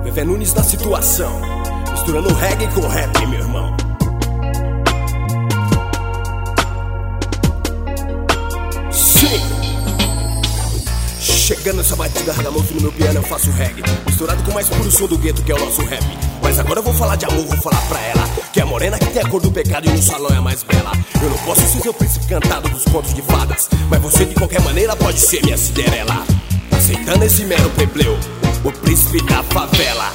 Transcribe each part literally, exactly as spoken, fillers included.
Fé Nunes na situação, misturando reggae com rap, meu irmão. Sim! Chegando essa batida ragamuffin no meu piano, eu faço reggae, misturado com o mais puro som do gueto, que é o nosso rap. Mas agora eu vou falar de amor, vou falar pra ela, que é a morena que tem a cor do pecado e no salão é a mais bela. Eu não posso ser seu príncipe cantado dos contos de fadas, mas você de qualquer maneira pode ser minha Cinderela. Aceitando esse mero plebeu, o príncipe da favela.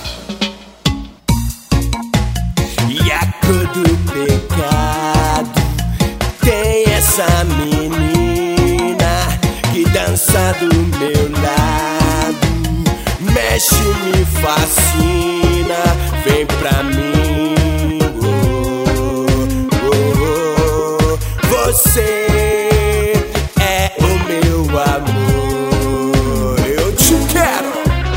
E a cor do pecado tem essa menina que dança do meu lado, mexe, me fascina, vem pra mim. Oh, oh, oh. Você é o meu amor, eu te quero,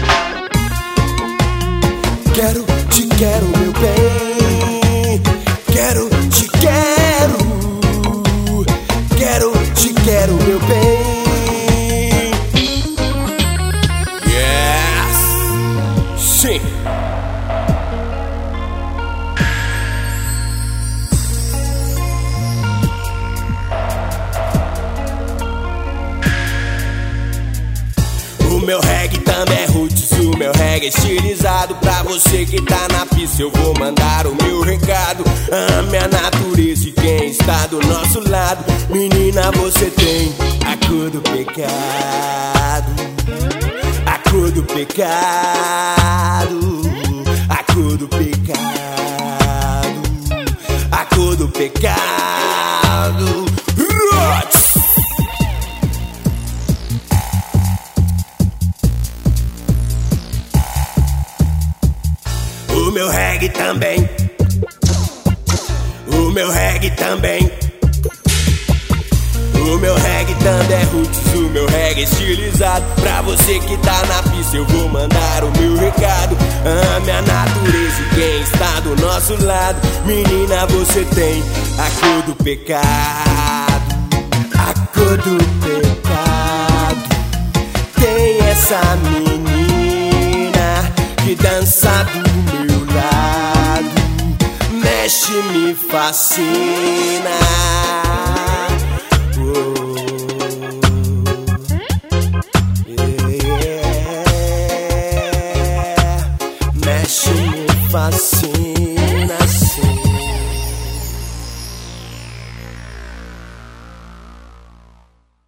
quero, te quero, meu bem, quero, te quero, quero, te quero, meu bem. Sim. O meu reggae também é roots, o meu reggae é estilizado. Pra você que tá na pista eu vou mandar o meu recado. Ame a natureza e quem está do nosso lado. Menina, você tem a cor do pecado, a cor do pecado, a cor do pecado, a cor do pecado. Roots! O meu reggae também, o meu reggae também, o meu reggae também é roots, o meu reggae é estilizado. Pra você que tá na pista eu vou mandar o meu recado. Ame a natureza e quem está do nosso lado. Menina, você tem a cor do pecado, a cor do pecado. Tem essa menina que dança do meu lado, mexe, me fascina.